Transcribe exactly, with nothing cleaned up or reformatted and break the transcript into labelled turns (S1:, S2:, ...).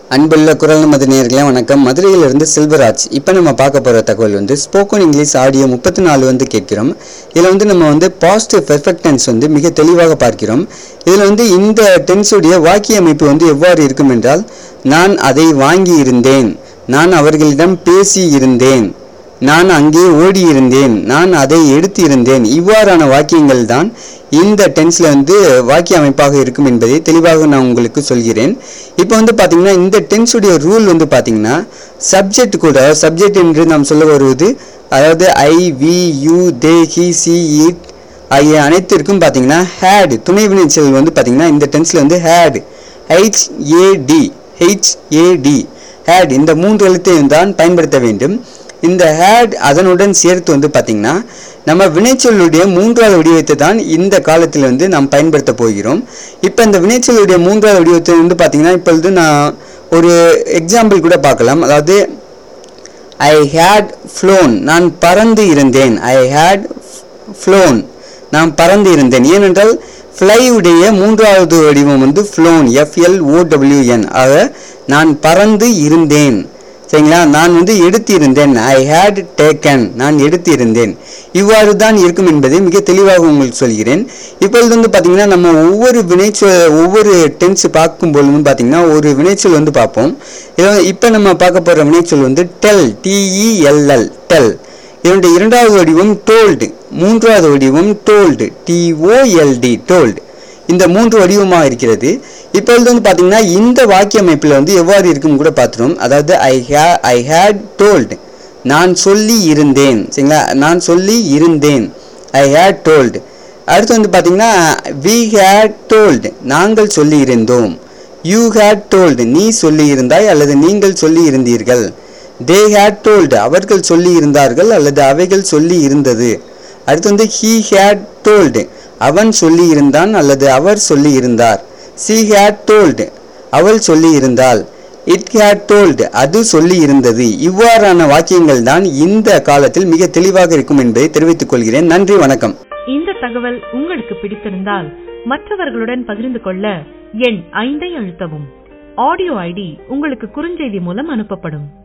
S1: அன்புள்ள குரல் நமது நேயர்களே வணக்கம். மதுரையிலிருந்து செல்வராஜ். இப்போ நம்ம பார்க்க போகிற தகவல் வந்து ஸ்போக்கன் இங்கிலீஷ் ஆடியோ முப்பத்தி நாலு வந்து கேட்கிறோம். இதில் வந்து நம்ம வந்து பாசிட்டிவ் பெர்ஃபெக்ட் டென்ஸ் வந்து மிக தெளிவாக பார்க்கிறோம். இதில் வந்து இந்த டென்ஸுடைய வாக்கிய அமைப்பு வந்து எவ்வாறு இருக்கும் என்றால், நான் அதை வாங்கி இருந்தேன், நான் அவர்களிடம் பேசி இருந்தேன், நான் அங்கே ஓடி இருந்தேன், நான் அதை எடுத்து இருந்தேன். இவ்வாறான வாக்கியங்கள் தான் இந்த டென்ஸில் வந்து வாக்கிய அமைப்பாக இருக்கும் என்பதை தெளிவாக நான் உங்களுக்கு சொல்கிறேன். இப்போ வந்து பார்த்தீங்கன்னா இந்த டென்ஸுடைய ரூல் வந்து பார்த்தீங்கன்னா சப்ஜெக்ட் கூட சப்ஜெக்ட் என்று நாம் சொல்ல வருவது, அதாவது I we you they he she it ஆகிய அனைத்திற்கும் பார்த்தீங்கன்னா ஹேட் துணை வினைச்சொல் வந்து பார்த்தீங்கன்னா இந்த டென்ஸில் வந்து had H A D H A D had இந்த மூன்று எழுத்தையும் தான் பயன்படுத்த வேண்டும். இந்த ஹேட் அதனுடன் சேர்த்து வந்து பார்த்தீங்கன்னா நம்ம வினைச்சொல்லுடைய மூன்றாவது வடிவத்தை தான் இந்த காலத்தில் வந்து நாம் பயன்படுத்த போகிறோம். இப்போ இந்த வினைச்சொல்லுடைய மூன்றாவது வடிவத்தை வந்து பார்த்தீங்கன்னா இப்பொழுது நான் ஒரு எக்ஸாம்பிள் கூட பார்க்கலாம். அதாவது ஐ ஹேட் ஃப்ளோன், நான் பறந்து இருந்தேன். ஐ ஹேட் ஃப்ளோன், நான் பறந்து இருந்தேன். ஏனென்றால் ஃப்ளை உடைய மூன்றாவது வடிவம் வந்து ஃப்ளோன், எஃப்எல்ஓடபிள்யூஎன். ஆக நான் பறந்து இருந்தேன், சரிங்களா. நான் வந்து எடுத்து இருந்தேன், ஐ ஹேட் டேக்கன், நான் எடுத்து இருந்தேன். இவ்வாறு தான் இருக்கும் என்பதை மிக தெளிவாக உங்களுக்கு சொல்கிறேன். இப்பொழுது வந்து பார்த்தீங்கன்னா நம்ம ஒவ்வொரு வினைச்சொல் ஒவ்வொரு டென்ஸ் பார்க்கும்போது வந்து பார்த்தீங்கன்னா ஒரு வினைச்சொல் வந்து பார்ப்போம். இப்போ நம்ம பார்க்க போகிற வினைச்சொல் வந்து டெல், டிஇஎல்எல் டெல். இதனுடைய இரண்டாவது வடிவம் டோல்டு, மூன்றாவது வடிவம் டோல்டு, டிஓஎல்டி டோல்டு. இந்த மூன்று வடிவமாக இருக்கிறது. இப்பொழுது வந்து பார்த்தீங்கன்னா இந்த வாக்கிய அமைப்பில் வந்து எவ்வாறு இருக்கும் கூட பார்த்துரும். அதாவது ஐ ஹே ஐ ஹேட் டோல்டு, நான் சொல்லி இருந்தேன், சரிங்களா. நான் சொல்லி இருந்தேன், ஐ ஹேட் டோல்டு. அடுத்து வந்து பார்த்தீங்கன்னா வி ஹேட் டோல்டு, நாங்கள் சொல்லி இருந்தோம். யூ ஹேட் டோல்டு, நீ சொல்லி இருந்தாய் அல்லது நீங்கள் சொல்லி இருந்தீர்கள். தே ஹேட் டோல்டு, அவர்கள் சொல்லி இருந்தார்கள் அல்லது அவைகள் சொல்லி இருந்தது. அடுத்து வந்து ஹீ ஹேட் டோல்டு, அவன் சொல்லி இருந்தான் அல்லது அவர் சொல்லி இருந்தார். she had told, அவள் சொல்லி இருந்தாள். it had told, அது சொல்லி இருந்தது. இவ்வாறான வாக்கியங்கள் தான் இந்த காலத்தில் மிக தெளிவாக இருக்கும் என்பதை தெரிவித்துக் கொள்கிறேன். நன்றி, வணக்கம்.
S2: இந்த தகவல் உங்களுக்கு பிடித்திருந்தால் மற்றவர்களுடன் பகிர்ந்து கொள்ள எண் ஐந்தை அழுத்தவும். ஆடியோ ஐடி உங்களுக்கு குறுஞ்செய்தி மூலம் அனுப்பப்படும்.